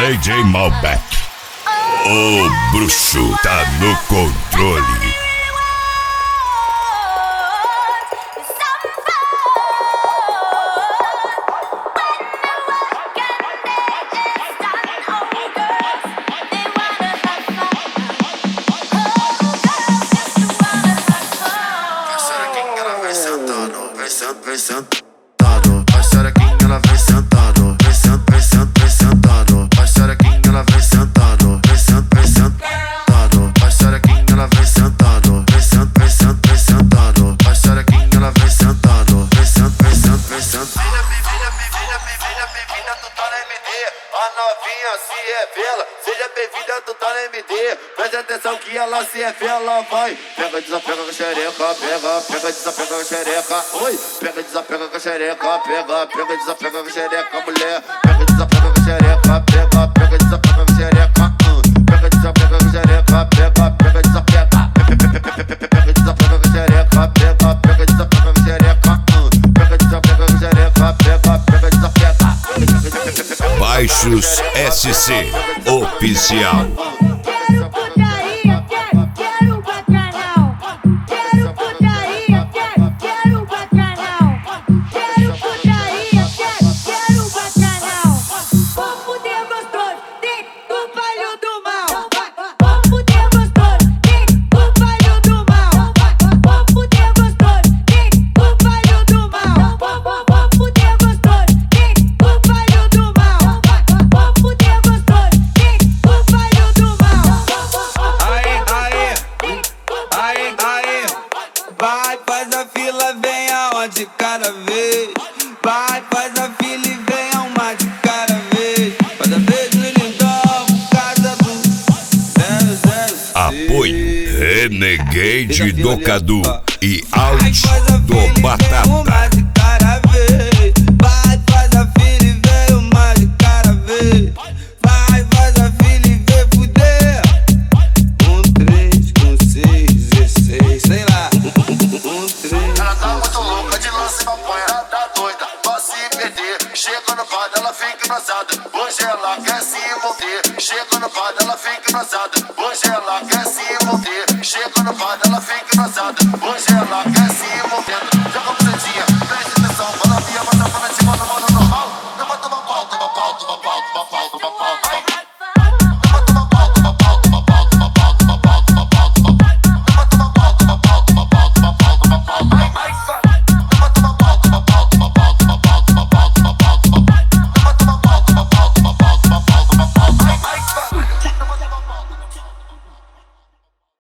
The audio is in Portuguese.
DJ Malbec, o bruxo tá no controle. Vem sentado, vai xerequinha, ela vem sentado, vem sentado, vai xerequinha, ela vem sentado, vem sentado, vai xerequinha, ela vem sentado, vem sentado, vai xerequinha, ela vem sentado, vem sentado. Bem-vinda, tu tá na MD, a novinha se revela, seja bem-vinda, tu tá na MD, preste atenção que ela se revela, vai, pega, desapega com a xereca, pega, desapega com a xereca, oi, pega, desapega com a xereca, pega, desapega com a xereca, mulher, pega, desapega com a xereca, pega, desapega com a xereca, pega, desapega com a xereca, pega, desapega, pega, desapega com a xereca, pega, desapega com a xereca, pega, desapega com a xereca, pega, desapega. Baixos SC Oficial. Vai, faz a fila, vem aonde cada vez. Vai, faz a fila e vem a uma de cada vez. Cada vez no lindão, casa do 006. Apoio Renegade do Cadu e Alt do Batata. Vai, faz a fila e vem uma de cada vez. Vai, faz a fila e vem fuder. 1, 3, com 6, 16, sei lá. Ela tá muito louca de lance e maconha, tá doida pra se perder. Chega no bar, ela fica embrasada, hoje ela quer se envolver. Chega no bar, ela fica embrasada, hoje ela quer